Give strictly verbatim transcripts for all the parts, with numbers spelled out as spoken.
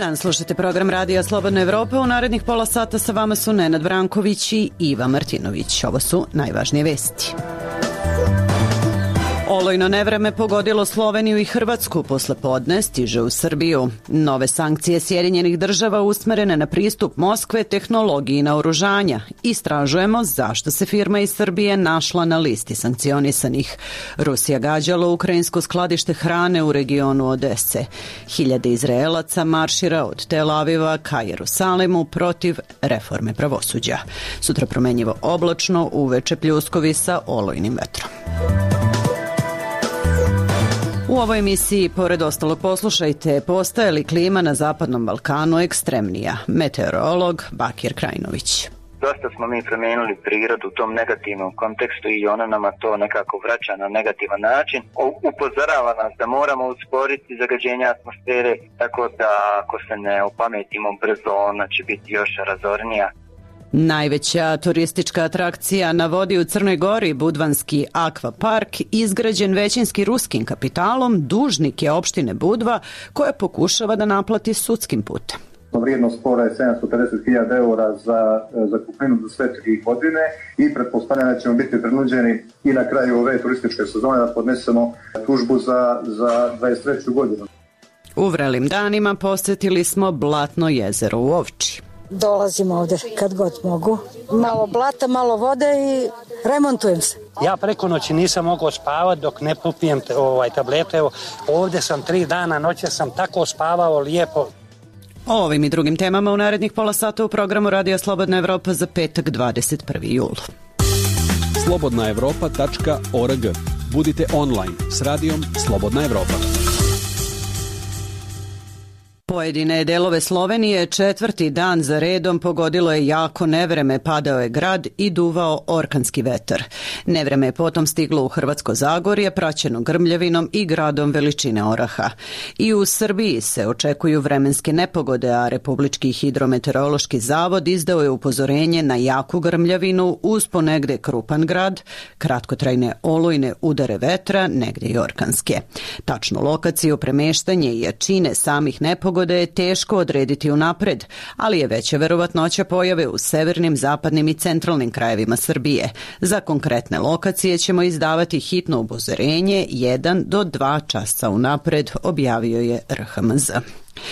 dan, slušate program Radija Slobodna Evropa. U narednih pola sata sa vama su Nenad Branković i Iva Martinović. Ovo su najvažnije vesti. Olujno nevreme pogodilo Sloveniju i Hrvatsku, posle podne stiže u Srbiju. Nove sankcije Sjedinjenih država usmerene na pristup Moskve tehnologiji naoružanja. Istražujemo zašto se firma iz Srbije našla na listi sankcionisanih. Rusija gađala ukrajinsko skladište hrane u regionu Odese. Hiljade Izraelaca maršira od Tel Aviva ka Jerusalimu protiv reforme pravosuđa. Sutra promenjivo oblačno, uveče pljuskovi sa olujnim vetrom. U ovoj emisiji, pored ostalog, poslušajte, postaje li klima na Zapadnom Balkanu ekstremnija? Meteorolog Bakir Krajinović. Dosta smo mi promijenili prirodu u tom negativnom kontekstu i ona nama to nekako vraća na negativan način. Upozorava nas da moramo usporiti zagađenje atmosfere, tako da ako se ne opametimo brzo, ona će biti još razornija. Najveća turistička atrakcija na vodi u Crnoj Gori, Budvanski akvapark, izgrađen većinski ruskim kapitalom, dužnik je opštine Budva koja pokušava da naplati sudskim putem. Vrijednost spora je sedamsto pedeset hiljada eura za, za kupninu za sve tri godine i pretpostavljam da ćemo biti prinuđeni i na kraju ove turističke sezone da podnesemo tužbu za, za dvadeset treću godinu. U vrelim danima posjetili smo Blatno jezero u Ovči. Dolazim ovde kad god mogu. Malo blata, malo vode i remontujem se. Ja preko noći nisam mogao spavati dok ne popijem ovaj tablete. Evo, ovde sam tri dana, noće sam tako spavao lijepo. O ovim i drugim temama u narednih pola sata u programu Radija Slobodna Evropa za petak dvadeset prvi jul. slobodna evropa tačka org. Budite online s Radijom Slobodna Evropa. Pojedine delove Slovenije četvrti dan za redom pogodilo je jako nevreme, padao je grad i duvao orkanski vetar. Nevreme je potom stiglo u Hrvatsko Zagorje, praćeno grmljavinom i gradom veličine oraha. I u Srbiji se očekuju vremenske nepogode, a Republički hidrometeorološki zavod izdao je upozorenje na jaku grmljavinu uz ponegde krupan grad, kratkotrajne olujne udare vetra, negde i orkanske. Tačnu lokaciju, premeštanje i jačine samih nepogoda da je teško odrediti unapred, ali je veća verovatnoća pojave u severnim, zapadnim i centralnim krajevima Srbije. Za konkretne lokacije ćemo izdavati hitno upozorenje jedan do dva časa unapred, objavio je R H M Z.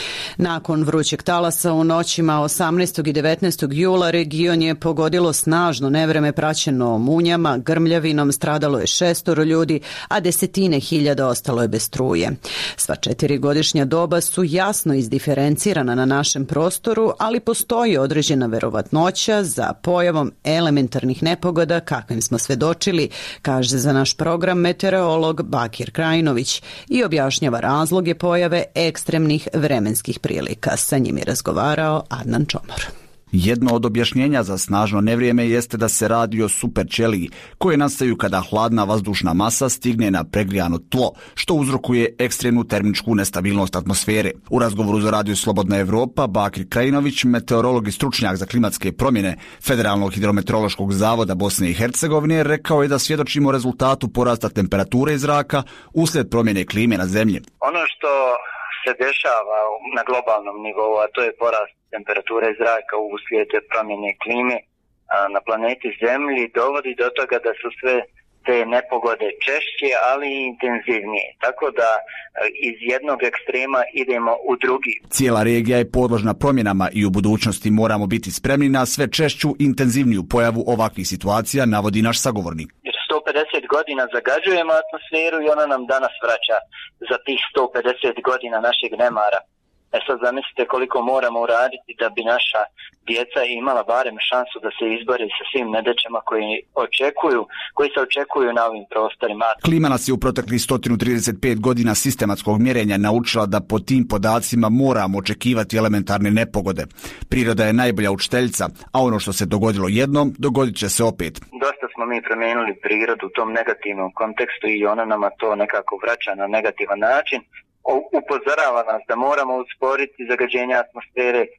Nakon vrućeg talasa u noćima osamnaestog i devetnaestog jula region je pogodilo snažno nevreme praćeno munjama, grmljavinom, stradalo je šestoro ljudi, a desetine hiljada ostalo je bez struje. Sva četiri godišnja doba su jasno izdiferencirana na našem prostoru, ali postoji određena verovatnoća za pojavom elementarnih nepogoda kakvim smo svedočili, kaže za naš program meteorolog Bakir Krajinović i objašnjava razloge pojave ekstremnih vremenskih prilika. Sa njim je razgovarao Adnan Čomor. Jedno od objašnjenja za snažno nevrijeme jeste da se radi o superćeliji, koje nastaju kada hladna vazdušna masa stigne na pregrijano tlo, što uzrokuje ekstremnu termičku nestabilnost atmosfere. U razgovoru za Radio Slobodna Evropa, Bakir Krajinović, meteorolog i stručnjak za klimatske promjene Federalnog hidrometeorološkog zavoda Bosne i Hercegovine, rekao je da svjedočimo rezultatu porasta temperature zraka uslijed promjene klime na zemlji. Ono što se dešava na globalnom nivou, a to je porast temperature zraka uslijed promjene klime na planeti Zemlji, dovodi do toga da su sve te nepogode češće, ali i intenzivnije. Tako da iz jednog ekstrema idemo u drugi. Cijela regija je podložna promjenama i u budućnosti moramo biti spremni na sve češću intenzivniju pojavu ovakvih situacija, navodi naš sagovornik. sto pedeset godina zagađujemo atmosferu i ona nam danas vraća za tih sto pedeset godina našeg nemara. E sad zamislite koliko moramo uraditi da bi naša djeca imala barem šansu da se izbori sa svim nedaćama koji očekuju, koji se očekuju na ovim prostorima. Klima nas je u proteklih sto trideset pet godina sistematskog mjerenja naučila da po tim podacima moramo očekivati elementarne nepogode. Priroda je najbolja učiteljica, a ono što se dogodilo jednom, dogodit će se opet. Dosta smo mi promijenili prirodu u tom negativnom kontekstu i ona nama to nekako vraća na negativan način. Upozorava nas da moramo usporiti zagađenje atmosfere, tako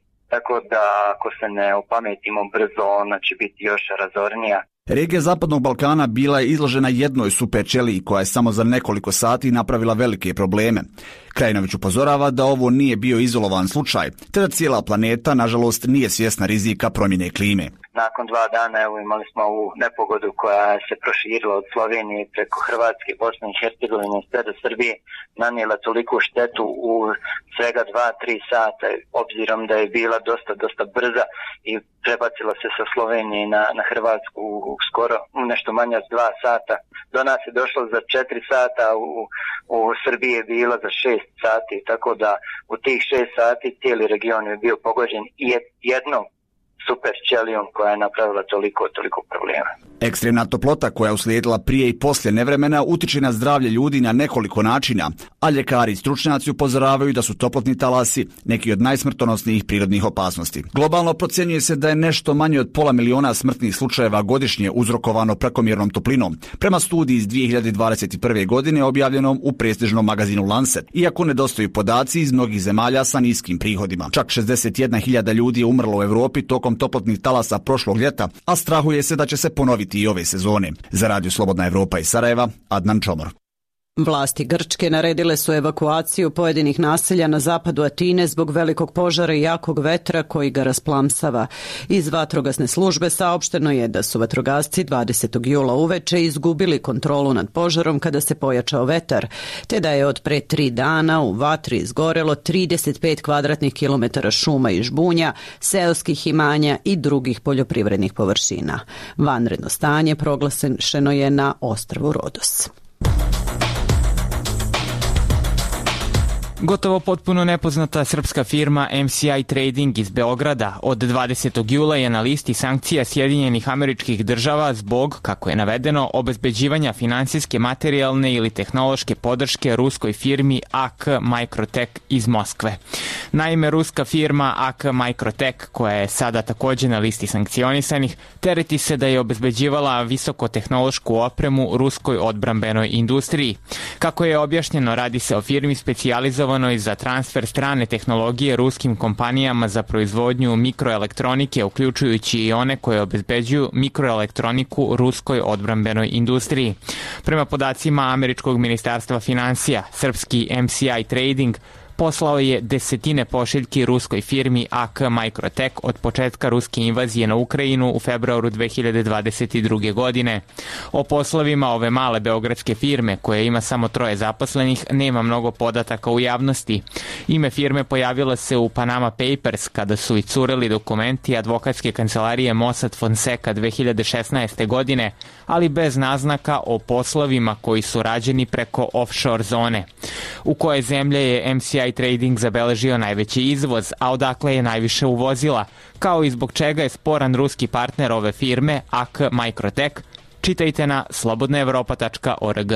tako da ako se ne opametimo brzo, ona će biti još razornija. Regija Zapadnog Balkana bila je izložena jednoj superćeliji koja je samo za nekoliko sati napravila velike probleme. Krajinović upozorava da ovo nije bio izolovan slučaj, te da cijela planeta, nažalost, nije svjesna rizika promjene klime. Nakon dva dana evo, imali smo ovu nepogodu koja se proširila od Slovenije preko Hrvatske, Bosne i Hercegovine sve do Srbije, nanijela toliku štetu u svega dva do tri sata, obzirom da je bila dosta, dosta brza i prebacila se sa Slovenije na, na Hrvatsku u skoro nešto manje od dva sata. Do nas je došlo za četiri sata, u, u Srbiji je bila za šest sati, tako da u tih šest sati cijeli region je bio pogođen jednom super ćelijom koja je napravila toliko, toliko problema. Ekstremna toplota koja je uslijedila prije i poslije nevremena utiče na zdravlje ljudi na nekoliko načina, a ljekari i stručnjaci upozoravaju da su toplotni talasi neki od najsmrtonosnijih prirodnih opasnosti. Globalno procjenjuje se da je nešto manje od pola miliona smrtnih slučajeva godišnje uzrokovano prekomjernom toplinom, prema studiji iz dvije hiljade dvadeset prve. godine objavljenom u prestižnom magazinu Lancet, iako nedostaju podaci iz mnogih zemalja sa niskim prihodima. Čak šezdeset jedna hiljada ljudi je umrlo u Europi tokom toplotnih talasa prošlog ljeta, a strahuje se da će se ponoviti i ove sezone. Za Radio Slobodna Evropa iz Sarajeva, Adnan Čomor. Vlasti Grčke naredile su evakuaciju pojedinih naselja na zapadu Atine zbog velikog požara i jakog vetra koji ga rasplamsava. Iz vatrogasne službe saopšteno je da su vatrogasci dvadesetog jula uveče izgubili kontrolu nad požarom kada se pojačao vetar, te da je od pre tri dana u vatri izgorelo trideset pet kvadratnih kilometara šuma i žbunja, seoskih imanja i drugih poljoprivrednih površina. Vanredno stanje proglašeno je na ostrvu Rodos. Gotovo potpuno nepoznata srpska firma M C I Trading iz Beograda od dvadesetog jula je na listi sankcija Sjedinjenih Američkih Država zbog, kako je navedeno, obezbeđivanja finansijske, materijalne ili tehnološke podrške ruskoj firmi A K Microtech iz Moskve. Naime, ruska firma A K Microtech, koja je sada također na listi sankcionisanih, tereti se da je obezbeđivala visokotehnološku opremu ruskoj odbrambenoj industriji. Kako je objašnjeno, radi se o firmi specijalizovanoj za transfer strane tehnologije ruskim kompanijama za proizvodnju mikroelektronike, uključujući i one koje obezbeđuju mikroelektroniku ruskoj odbrambenoj industriji. Prema podacima Američkog ministarstva financija, srpski M C I Trading poslao je desetine pošiljki ruskoj firmi A K Microtech od početka ruske invazije na Ukrajinu u februaru dve hiljade dvadeset druge. godine. O poslovima ove male beogradske firme, koja ima samo troje zaposlenih, nema mnogo podataka u javnosti. Ime firme pojavilo se u Panama Papers kada su i curili dokumenti advokatske kancelarije Mossad Fonseca dve hiljade šesnaeste. godine, ali bez naznaka o poslovima koji su rađeni preko offshore zone. U koje zemlje je M C I Trading zabeležio najveći izvoz, a odakle je najviše uvozila, kao i zbog čega je sporan ruski partner ove firme A K Microtech, čitajte na slobodna evropa tačka org.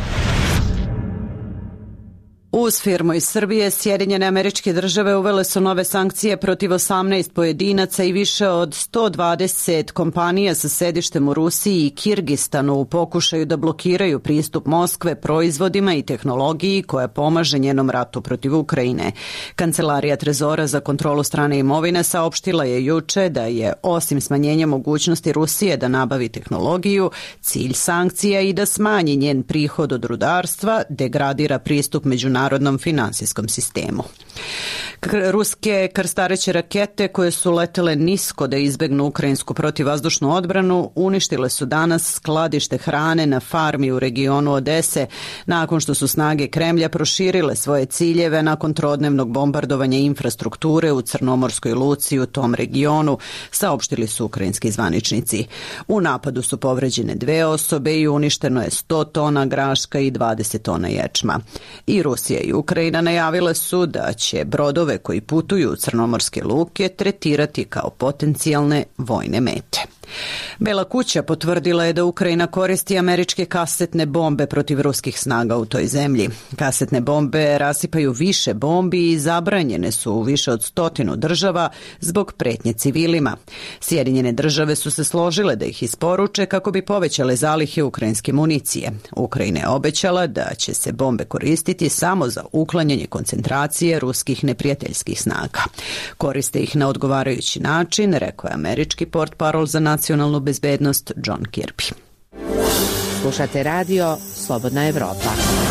Uz firmu iz Srbije, Sjedinjene Američke Države uvele su nove sankcije protiv osamnaest pojedinaca i više od sto dvadeset kompanija sa sedištem u Rusiji i Kirgistanu u pokušaju da blokiraju pristup Moskve proizvodima i tehnologiji koja pomaže njenom ratu protiv Ukrajine. Kancelarija Trezora za kontrolu strane imovine saopštila je juče da je, osim smanjenja mogućnosti Rusije da nabavi tehnologiju, cilj sankcija i da smanji njen prihod od rudarstva, degradira pristup međunarodnom narodnom finansijskom sistemu. Ruske krstareće rakete koje su letele nisko da izbegnu ukrajinsku protivvazdušnu odbranu uništile su danas skladište hrane na farmi u regionu Odese nakon što su snage Kremlja proširile svoje ciljeve nakon trodnevnog bombardovanja infrastrukture u Crnomorskoj luci u tom regionu, saopštili su ukrajinski zvaničnici. U napadu su povređene dve osobe i uništeno je sto tona graška i dvadeset tona ječma. I Rusija i Ukrajina najavile su da će brodove koji putuju u crnomorske luke tretirati kao potencijalne vojne mete. Bela kuća potvrdila je da Ukrajina koristi američke kasetne bombe protiv ruskih snaga u toj zemlji. Kasetne bombe rasipaju više bombi i zabranjene su u više od stotinu država zbog pretnje civilima. Sjedinjene države su se složile da ih isporuče kako bi povećale zalihe ukrajinske municije. Ukrajina je obećala da će se bombe koristiti samo za uklanjanje koncentracije ruskih neprijateljskih snaga. Koriste ih na odgovarajući način, rekao je američki portparol za nacionalnu bezbednost John Kirby. Slušate radio Slobodna Evropa.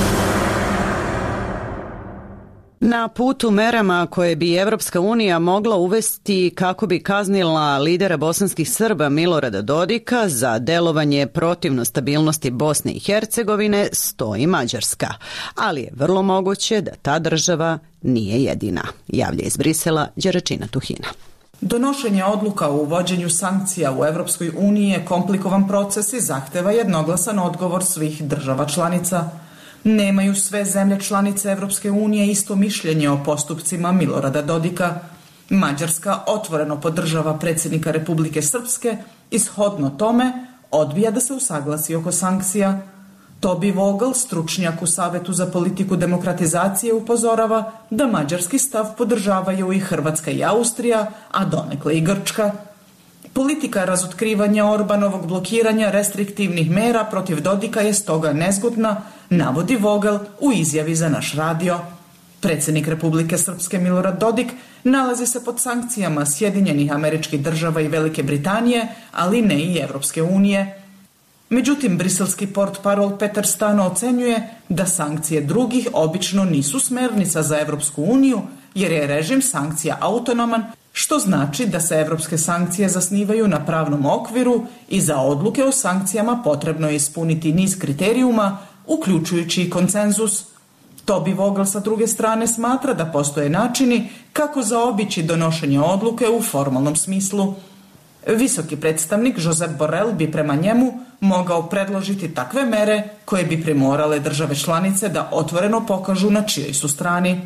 Na putu merama koje bi Evropska unija mogla uvesti kako bi kaznila lidera bosanskih Srba Milorada Dodika za delovanje protivno stabilnosti Bosne i Hercegovine stoji Mađarska, ali je vrlo moguće da ta država nije jedina, javlja iz Brisela Đeračina Tuhina. Donošenje odluka o uvođenju sankcija u Evropskoj uniji je komplikovan proces i zahteva jednoglasan odgovor svih država članica. Nemaju sve zemlje članice Evropske unije isto mišljenje o postupcima Milorada Dodika. Mađarska otvoreno podržava predsjednika Republike Srpske i shodno tome odbija da se usaglasi oko sankcija. Tobi Vogel, stručnjak u Savetu za politiku demokratizacije, upozorava da mađarski stav podržavaju i Hrvatska i Austrija, a donekle i Grčka. Politika razotkrivanja Orbanovog blokiranja restriktivnih mera protiv Dodika je stoga nezgodna, navodi Vogel u izjavi za naš radio. Predsjednik Republike Srpske Milorad Dodik nalazi se pod sankcijama Sjedinjenih Američkih Država i Velike Britanije, ali ne i Evropske unije. Međutim, briselski portparol Petar Stano ocenjuje da sankcije drugih obično nisu smernica za Evropsku uniju, jer je režim sankcija autonoman, što znači da se evropske sankcije zasnivaju na pravnom okviru i za odluke o sankcijama potrebno je ispuniti niz kriterijuma, uključujući i konsenzus. Tobi Vogel sa druge strane smatra da postoje načini kako zaobići donošenje odluke u formalnom smislu. Visoki predstavnik Josep Borrell bi prema njemu mogao predložiti takve mere koje bi primorale države članice da otvoreno pokažu na čijoj su strani.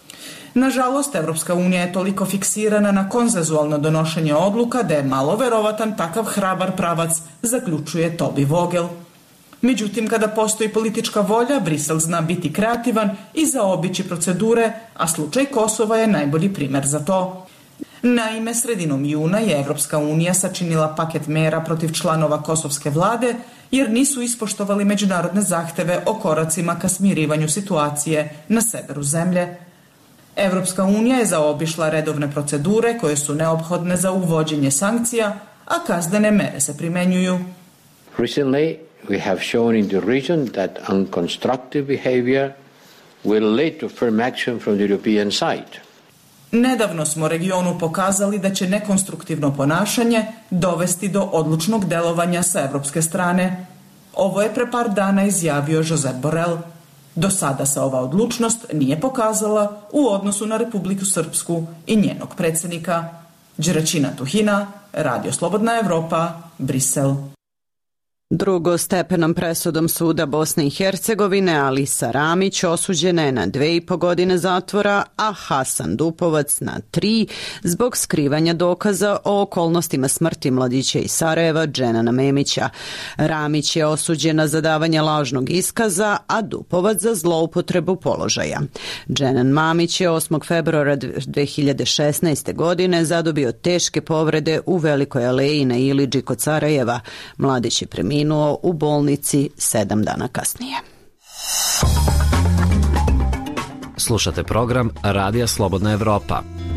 Nažalost, Evropska unija je toliko fiksirana na konsenzualno donošenje odluka da je malo verovatan takav hrabar pravac, zaključuje Tobi Vogel. Međutim, kada postoji politička volja, Brisel zna biti kreativan i zaobići procedure, a slučaj Kosova je najbolji primer za to. Naime, sredinom juna je Evropska unija sačinila paket mera protiv članova kosovske vlade jer nisu ispoštovali međunarodne zahteve o koracima ka smirivanju situacije na severu zemlje. Evropska unija je zaobišla redovne procedure koje su neophodne za uvođenje sankcija, a kaznene mere se primenjuju. Recently, we have shown in the region that unconstructive behavior will lead to firm action from the European side. Nedavno smo regionu pokazali da će nekonstruktivno ponašanje dovesti do odlučnog delovanja sa evropske strane. Ovo je pre par dana izjavio Josep Borrell. Do sada se ova odlučnost nije pokazala u odnosu na Republiku Srpsku i njenog predsjednika. Đeračina Tuhina, Radio Slobodna Evropa, Brisel. Drugostepenom presudom suda Bosne i Hercegovine Alisa Ramić osuđena je na dve i po godine zatvora, a Hasan Dupovac na tri zbog skrivanja dokaza o okolnostima smrti mladića iz Sarajeva Dženana Memića. Ramić je osuđena za davanje lažnog iskaza, a Dupovac za zloupotrebu položaja. Dženan Mamić je osmog februara dve hiljade šesnaeste. godine zadobio teške povrede u Velikoj aleji na Ilidži kod Sarajeva. Mladić je preminuo u bolnici sedam dana kasnije. Slušate program Radija Slobodna Evropa.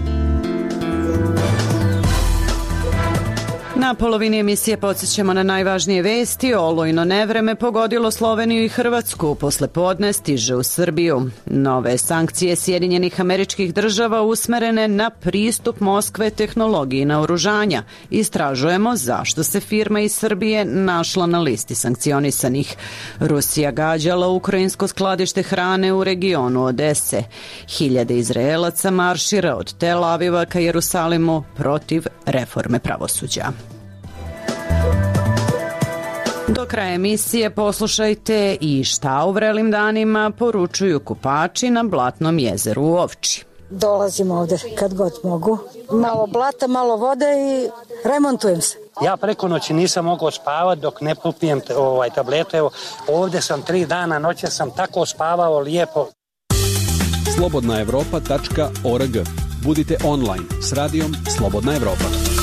Na polovini emisije podsjećamo na najvažnije vesti. Olujno nevreme pogodilo Sloveniju i Hrvatsku. Posle podne stiže u Srbiju. Nove sankcije Sjedinjenih Američkih Država usmerene na pristup Moskve tehnologiji naoružanja. Istražujemo zašto se firma iz Srbije našla na listi sankcionisanih. Rusija gađala ukrajinsko skladište hrane u regionu Odese. Hiljade Izraelaca maršira od Tel Aviva ka Jerusalimu protiv reforme pravosuđa. Do kraja emisije poslušajte i šta u vrelim danima poručuju kupači na Blatnom jezeru u Ovči. Dolazim ovde kad god mogu. Malo blata, malo vode i remontujem se. Ja preko noći nisam mogao spavati dok ne popijem ovaj, tablete. Evo, ovdje sam tri dana, noće sam tako spavao lijepo. slobodna evropa tačka org. Budite online s radijom Slobodna Evropa.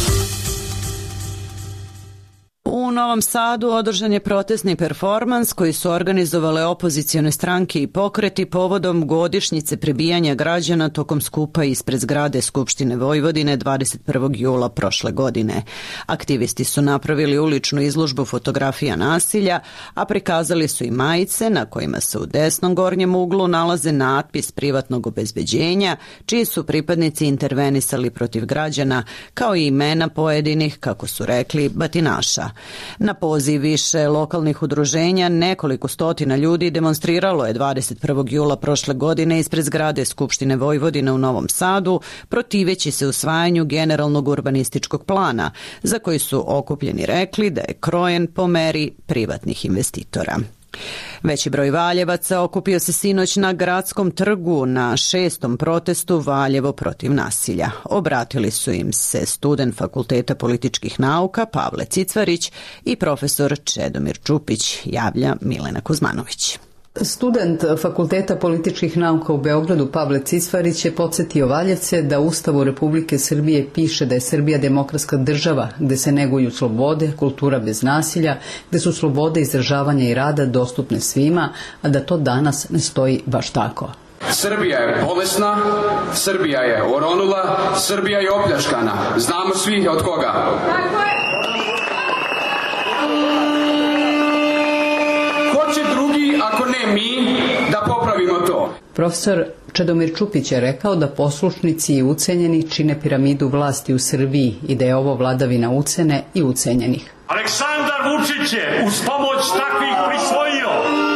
U Novom Sadu održan je protestni performans koji su organizovale opozicione stranke i pokreti povodom godišnjice prebijanja građana tokom skupa ispred zgrade Skupštine Vojvodine dvadeset prvog jula prošle godine. Aktivisti su napravili uličnu izložbu fotografija nasilja, a prikazali su i majice na kojima se u desnom gornjem uglu nalaze natpis privatnog obezbeđenja, čiji su pripadnici intervenisali protiv građana, kao i imena pojedinih, kako su rekli, batinaša. Na poziv više lokalnih udruženja nekoliko stotina ljudi demonstriralo je dvadeset prvog jula prošle godine ispred zgrade Skupštine Vojvodine u Novom Sadu, protiveći se usvajanju generalnog urbanističkog plana, za koji su okupljeni rekli da je krojen po meri privatnih investitora. Veći broj Valjevaca okupio se sinoć na Gradskom trgu na šestom protestu Valjevo protiv nasilja. Obratili su im se student Fakulteta političkih nauka Pavle Cicvarić i profesor Čedomir Čupić, javlja Milena Kuzmanović. Student Fakulteta političkih nauka u Beogradu Pavle Cicvarić je podsjetio Valjevce da u Ustavu Republike Srbije piše da je Srbija demokratska država gde se neguju slobode, kultura bez nasilja, gde su slobode izražavanja i rada dostupne svima, a da to danas ne stoji baš tako. Srbija je bolesna, Srbija je oronula, Srbija je opljačkana. Znamo svi od koga. Tako je. Ko će drugi, ako ne mi, da popravimo to? Profesor Čedomir Čupić je rekao da poslušnici i ucenjeni čine piramidu vlasti u Srbiji i da je ovo vladavina ucene i ucenjenih. Aleksandar Vučić je uz pomoć takvih prisvojio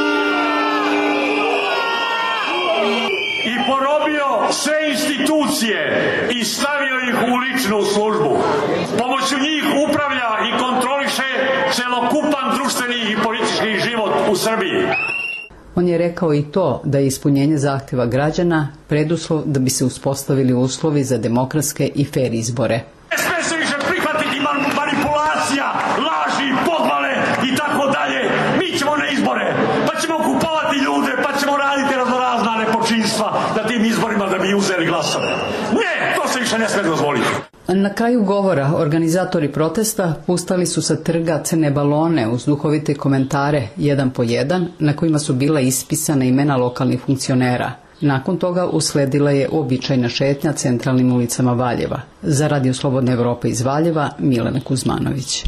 i porobio sve institucije i stavio ih u ličnu službu. Pomoću njih upravlja i kontroliše celokupan društveni i politički život u Srbiji. On je rekao i to da je ispunjenje zahteva građana preduslov da bi se uspostavili uslovi za demokratske i fer izbore. Ne sme se više prihvatiti manipulacija, laži, podvale i tako dalje. Mi ćemo na izbore, pa ćemo kupovati ljude, pa ćemo raditi raznorazna nepočinstva na tim izborima da bi uzeli glasove. Ne, to se više ne sme dozvoliti. Na kraju govora organizatori protesta pustali su sa trga crne balone uz duhovite komentare jedan po jedan na kojima su bila ispisana imena lokalnih funkcionera. Nakon toga usledila je uobičajna šetnja centralnim ulicama Valjeva. Za Radio Slobodna Evropa iz Valjeva, Milena Kuzmanović.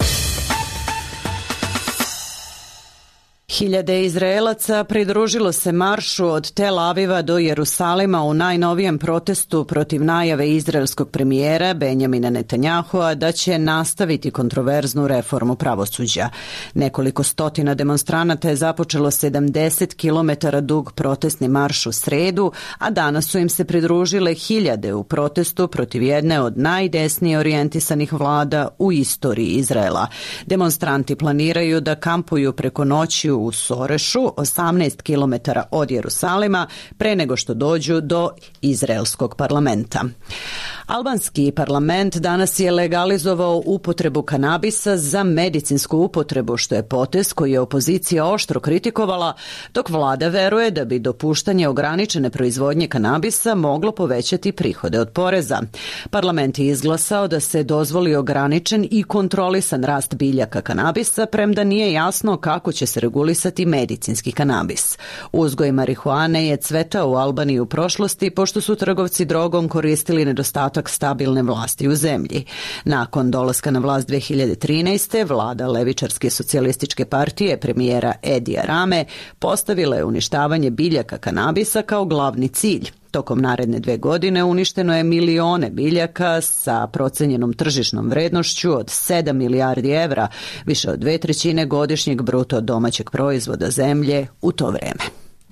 Hiljade Izraelaca pridružilo se maršu od Tel Aviva do Jerusalima u najnovijem protestu protiv najave izraelskog premijera Benjamina Netanjahua da će nastaviti kontroverznu reformu pravosuđa. Nekoliko stotina demonstranata je započelo sedamdeset kilometara dug protestni marš u sredu, a danas su im se pridružile hiljade u protestu protiv jedne od najdesnije orijentisanih vlada u istoriji Izraela. Demonstranti planiraju da kampuju preko noći u Sorešu, osamnaest kilometara od Jerusalima, pre nego što dođu do izraelskog parlamenta. Albanski parlament danas je legalizovao upotrebu kanabisa za medicinsku upotrebu, što je potez koji je opozicija oštro kritikovala, dok vlada veruje da bi dopuštanje ograničene proizvodnje kanabisa moglo povećati prihode od poreza. Parlament je izglasao da se dozvoli ograničen i kontrolisan rast biljaka kanabisa, premda nije jasno kako će se regulisati medicinski kanabis. Uzgoj marihuane je cvetao u Albaniji u prošlosti, pošto su trgovci drogom koristili nedostatak stabilne vlasti u zemlji. Nakon dolaska na vlast dve hiljade trinaeste. vlada levičarske socijalističke partije premijera Edija Rame postavila je uništavanje biljaka kanabisa kao glavni cilj. Tokom naredne dve godine uništeno je milione biljaka sa procenjenom tržišnom vrednošću od sedam milijardi evra, više od dve trećine godišnjeg bruto domaćeg proizvoda zemlje u to vreme.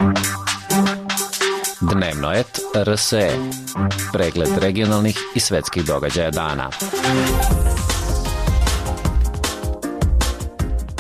Dnevno et R S E. Pregled regionalnih i svetskih događaja dana.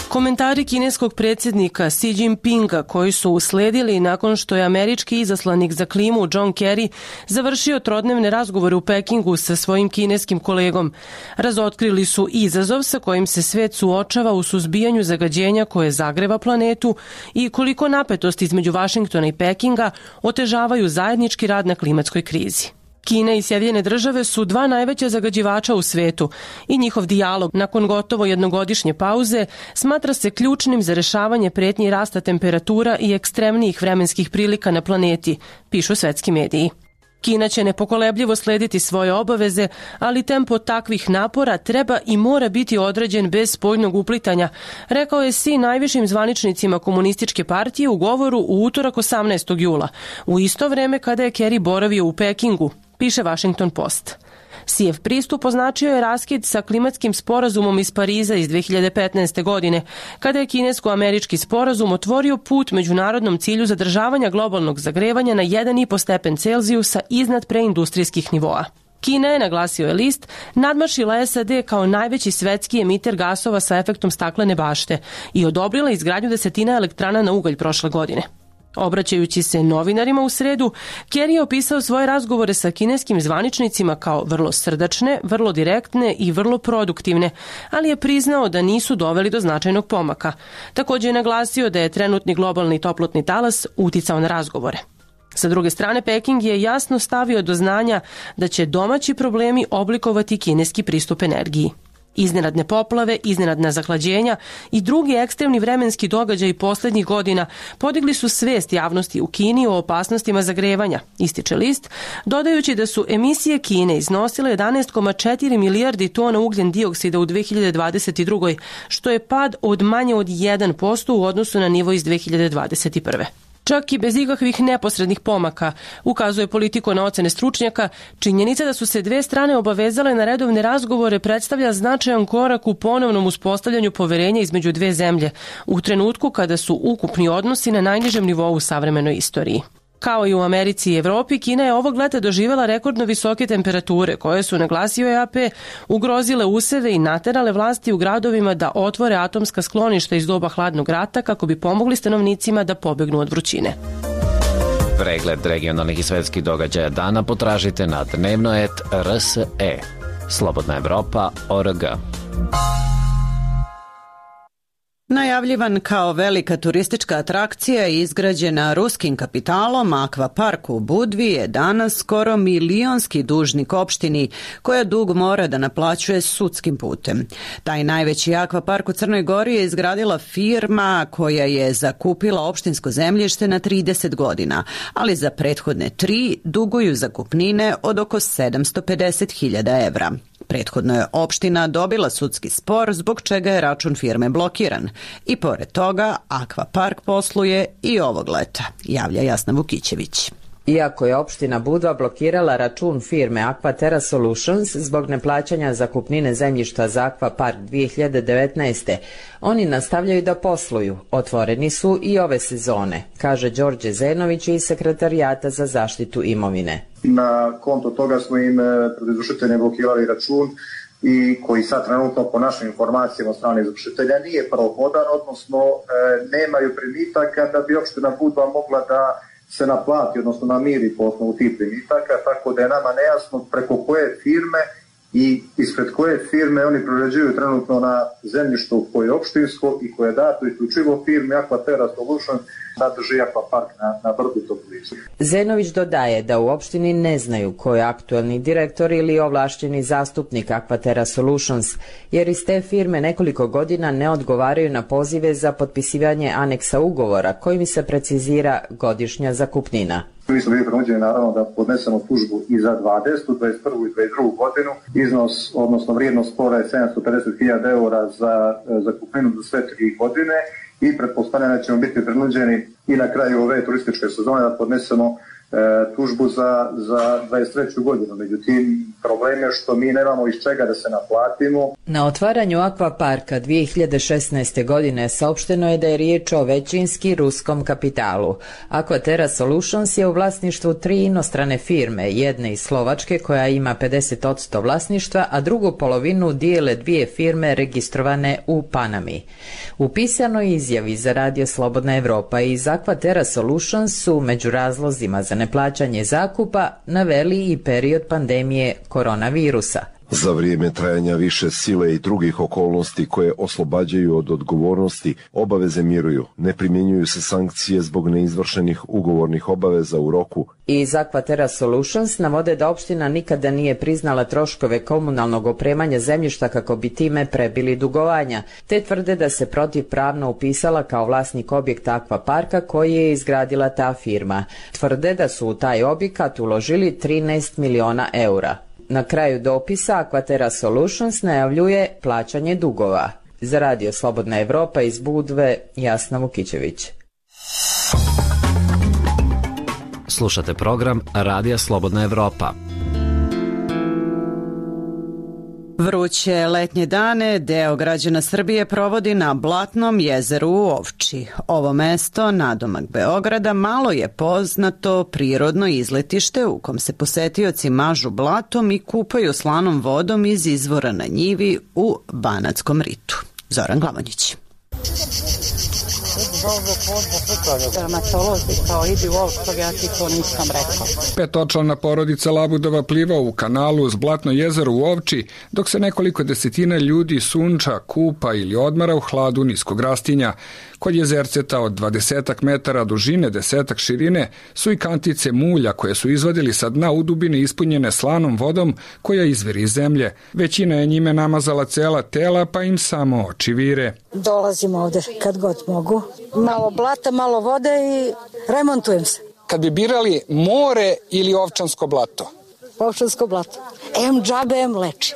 Komentari kineskog predsjednika Xi Jinpinga koji su usledili nakon što je američki izaslanik za klimu John Kerry završio trodnevne razgovore u Pekingu sa svojim kineskim kolegom. Razotkrili su izazov sa kojim se svet suočava u suzbijanju zagađenja koje zagreva planetu i koliko napetosti između Vašingtona i Pekinga otežavaju zajednički rad na klimatskoj krizi. Kina i Sjedinjene države su dva najveća zagađivača u svetu i njihov dijalog nakon gotovo jednogodišnje pauze smatra se ključnim za rešavanje pretnji rasta temperatura i ekstremnijih vremenskih prilika na planeti, pišu svetski mediji. Kina će nepokolebljivo slediti svoje obaveze, ali tempo takvih napora treba i mora biti određen bez spoljnog uplitanja, rekao je Xi najvišim zvaničnicima komunističke partije u govoru u utorak osamnaestog jula, u isto vreme kada je Kerry boravio u Pekingu, piše Washington Post. Xijev pristup označio je raskid sa klimatskim sporazumom iz Pariza iz dve hiljade petnaeste. godine, kada je kinesko-američki sporazum otvorio put međunarodnom cilju zadržavanja globalnog zagrevanja na jedan i po stepen Celzijusa iznad preindustrijskih nivoa. Kina je, naglasio je list, nadmašila S A D kao najveći svetski emiter gasova sa efektom staklene bašte i odobrila izgradnju desetina elektrana na ugalj prošle godine. Obraćajući se novinarima u sredu, Kerry je opisao svoje razgovore sa kineskim zvaničnicima kao vrlo srdačne, vrlo direktne i vrlo produktivne, ali je priznao da nisu doveli do značajnog pomaka. Također je naglasio da je trenutni globalni toplotni talas uticao na razgovore. Sa druge strane, Peking je jasno stavio do znanja da će domaći problemi oblikovati kineski pristup energiji. Iznenadne poplave, iznenadna zahlađenja i drugi ekstremni vremenski događaji posljednjih godina podigli su svest javnosti u Kini o opasnostima zagrevanja, ističe list, dodajući da su emisije Kine iznosile jedanaest zarez četiri milijardi tona ugljen dioksida u dve hiljade dvadeset drugoj. što je pad od manje od jedan posto u odnosu na nivo iz dve hiljade dvadeset prve. Čak i bez ikakvih neposrednih pomaka, ukazuje Politico na ocene stručnjaka, činjenica da su se dve strane obavezale na redovne razgovore predstavlja značajan korak u ponovnom uspostavljanju poverenja između dve zemlje, u trenutku kada su ukupni odnosi na najnižem nivou u savremenoj istoriji. Kao i u Americi i Evropi, Kina je ovog leta doživjela rekordno visoke temperature koje su, naglasio je A P, ugrozile useve i naterale vlasti u gradovima da otvore atomska skloništa iz doba hladnog rata kako bi pomogli stanovnicima da pobegnu od vrućine. Pregled regionalnih i svetskih događaja dana potražite na dnevnoet R S E. Slobodna Evropa O R G. Najavljivan kao velika turistička atrakcija i izgrađena ruskim kapitalom, akvapark u Budvi je danas skoro milionski dužnik opštini koja dug mora da naplaćuje sudskim putem. Taj najveći akvapark u Crnoj Gori je izgradila firma koja je zakupila opštinsko zemljište na trideset godina, ali za prethodne tri duguju zakupnine od oko sedamsto pedeset hiljada evra. Prethodno je opština dobila sudski spor zbog čega je račun firme blokiran. I pored toga, akvapark posluje i ovog leta, javlja Jasna Vukićević. Iako je opština Budva blokirala račun firme Aquaterra Solutions zbog neplaćanja zakupnine zemljišta za akvapark dve hiljade devetnaeste. oni nastavljaju da posluju. Otvoreni su i ove sezone, kaže Đorđe Zenović iz Sekretarijata za zaštitu imovine. Na konto toga smo im pred izvršiteljem blokirali račun i koji sad trenutno po našim informacijama od strane izvršitelja nije prohodan, odnosno e, nemaju primitaka da bi opština Budva mogla da se naplati, odnosno namiri po osnovu tih primitaka, tako da je nama nejasno preko koje firme i ispred koje firme oni prorađuju trenutno na zemljištu koje je opštinsko i koje je dato isključivo firme Aquaterra Solutions sadrži akvapark na, na brdu tog blizu. Zenović dodaje da u opštini ne znaju ko je aktuelni direktor ili ovlašćeni zastupnik Aquaterra Solutions, jer iz te firme nekoliko godina ne odgovaraju na pozive za potpisivanje aneksa ugovora kojim se precizira godišnja zakupnina. Mi smo bili prinuđeni naravno da podnesemo tužbu i za dvadesetu, dvadeset prvu i dvadeset drugu godinu. Iznos, odnosno vrijednost spora je sedamsto pedeset hiljada eura za zakupninu za sve tri godine i pretpostavljam da ćemo biti prinuđeni i na kraju ove turističke sezone da podnesemo tužbu za, za dvadeset treću godinu. Međutim, problem je što mi nemamo iz čega da se naplatimo. Na otvaranju akvaparka dvije hiljade šesnaeste. godine saopšteno je da je riječ o većinski ruskom kapitalu. Aquaterra Solutions je u vlasništvu tri inostrane firme, jedne iz Slovačke koja ima pedeset posto vlasništva, a drugu polovinu dijele dvije firme registrovane u Panami. U pisanoj izjavi za Radio Slobodna Evropa iz Aquaterra Solutions su među razlozima za neplaćanje zakupa naveli i period pandemije koronavirusa. Za vrijeme trajanja više sile i drugih okolnosti koje oslobađaju od odgovornosti, obaveze miruju. Ne primjenjuju se sankcije zbog neizvršenih ugovornih obaveza u roku. Iz Aquaterra Solutions navode da opština nikada nije priznala troškove komunalnog opremanja zemljišta kako bi time prebili dugovanja, te tvrde da se protivpravno upisala kao vlasnik objekta akvaparka koji je izgradila ta firma. Tvrde da su u taj objekat uložili trinaest miliona eura. Na kraju dopisa Aquaterra Solutions najavljuje plaćanje dugova. Za Radio Slobodna Evropa iz Budve, Jasna Vukićević. Slušate program Radija Slobodna Evropa. Vruće letnje dane deo građana Srbije provodi na Blatnom jezeru u Ovči. Ovo mesto, nadomak Beograda, malo je poznato prirodno izletište u kom se posetioci mažu blatom i kupaju slanom vodom iz izvora na njivi u Banatskom ritu. Zoran Glavonjić. Petočlana porodica Labudova pliva u kanalu uz Blatno jezero u Ovči, dok se nekoliko desetina ljudi sunča, kupa ili odmara u hladu niskog rastinja. Kod jezerceta od dvadesetak metara dužine, desetak širine su i kantice mulja koje su izvadili sa dna u dubine ispunjene slanom vodom koja izviri iz zemlje. Većina je njime namazala cela tela pa im samo oči vire. Dolazim ovde kad god mogu. Malo blata, malo vode i remontujem se. Kad bi birali more ili Ovčansko blato? Ovčansko blato. Em džabe, em leči.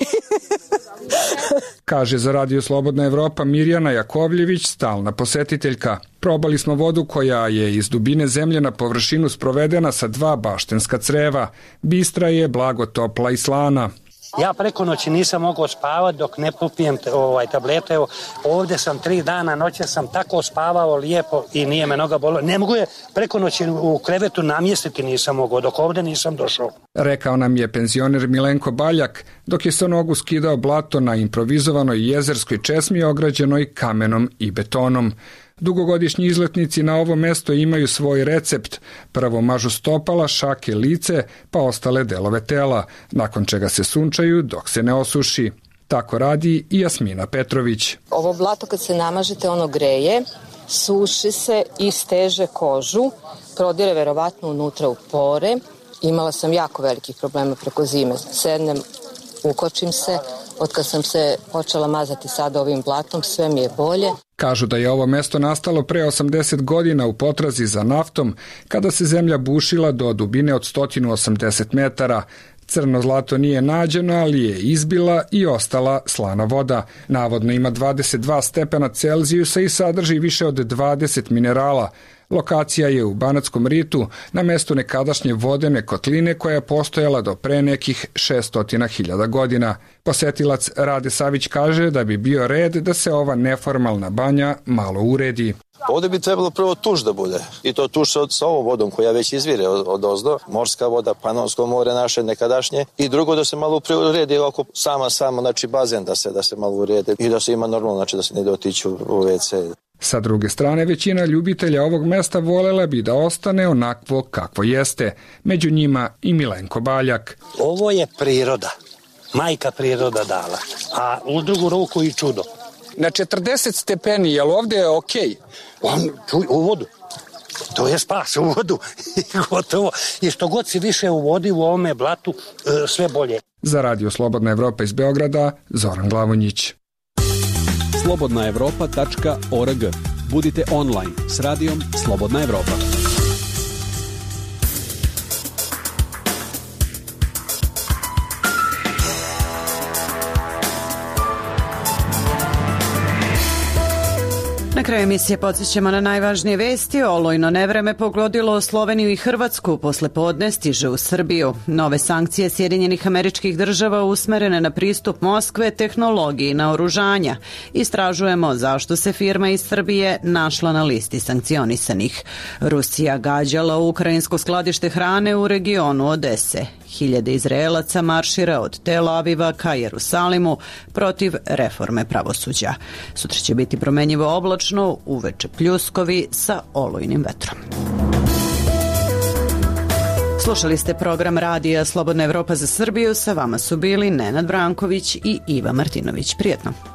Kaže za Radio Slobodna Evropa Mirjana Jakovljević, stalna posetiteljka. Probali smo vodu koja je iz dubine zemlje na površinu sprovedena sa dva baštenska creva. Bistra je, blago topla i slana. Ja preko noći nisam mogao spavati dok ne popijem ovaj tablete. Evo, ovdje sam tri dana, noće sam tako spavao lijepo i nije me noga bolila. Ne mogu je preko noći u krevetu namjestiti, nisam mogao, dok ovdje nisam došao. Rekao nam je penzioner Milenko Baljak, dok je sa nogu skidao blato na improvizovanoj jezerskoj česmi ograđenoj kamenom i betonom. Dugogodišnji izletnici na ovo mesto imaju svoj recept. Prvo mažu stopala, šake, lice, pa ostale delove tela, nakon čega se sunčaju dok se ne osuši. Tako radi i Jasmina Petrović. Ovo blato kad se namažete ono greje, suši se i steže kožu, prodire verovatno unutra u pore. Imala sam jako velikih problema preko zime. Sednem, ukočim se, od kad sam se počela mazati sad ovim blatom, sve mi je bolje. Kažu da je ovo mesto nastalo pre osamdeset godina u potrazi za naftom, kada se zemlja bušila do dubine od sto osamdeset metara. Crno zlato nije nađeno, ali je izbila i ostala slana voda. Navodno ima dvadeset dva stepena Celzijusa i sadrži više od dvadeset minerala. Lokacija je u Banatskom ritu, na mestu nekadašnje vodene kotline koja je postojala do pre nekih šessto hiljada godina. Posetilac Rade Savić kaže da bi bio red da se ova neformalna banja malo uredi. Ovdje bi trebalo prvo tuš da bude i to tuš sa ovom vodom koja već izvire od, od ozdo, morska voda, Panonsko more naše nekadašnje, i drugo da se malo uredi oko sama sama, znači bazen da se da se malo uredi i da se ima normalno, znači da se ne ide otići u ve ce. Sa druge strane, većina ljubitelja ovog mesta volela bi da ostane onakvo kakvo jeste, među njima i Milenko Baljak. Ovo je priroda, majka priroda dala, a u drugu ruku i čudo. Na četrdeset stepeni, je li ovdje okej? On, čuj, u vodu. To je spas, u vodu. Gotovo. I što god si više u vodi u ovome blatu, sve bolje. Za Radio Slobodna Evropa iz Beograda, Zoran Glavonjić. slobodna evropa tačka org. Budite online s radijom Slobodna Evropa. Na kraju emisije podsjećamo na najvažnije vesti. Olujno nevreme pogodilo Sloveniju i Hrvatsku. Posle podne stiže u Srbiju. Nove sankcije Sjedinjenih Američkih Država usmerene na pristup Moskve tehnologiji naoružanja. Istražujemo zašto se firma iz Srbije našla na listi sankcionisanih. Rusija gađala ukrajinsko skladište hrane u regionu Odese. Hiljade Izraelaca maršira od Tel Aviva ka Jerusalimu protiv reforme pravosuđa. Sutra će biti promenjivo oblačno, uveče pljuskovi sa olujnim vetrom. Slušali ste program radija Slobodna Evropa za Srbiju. Sa vama su bili Nenad Branković i Iva Martinović. Prijetno.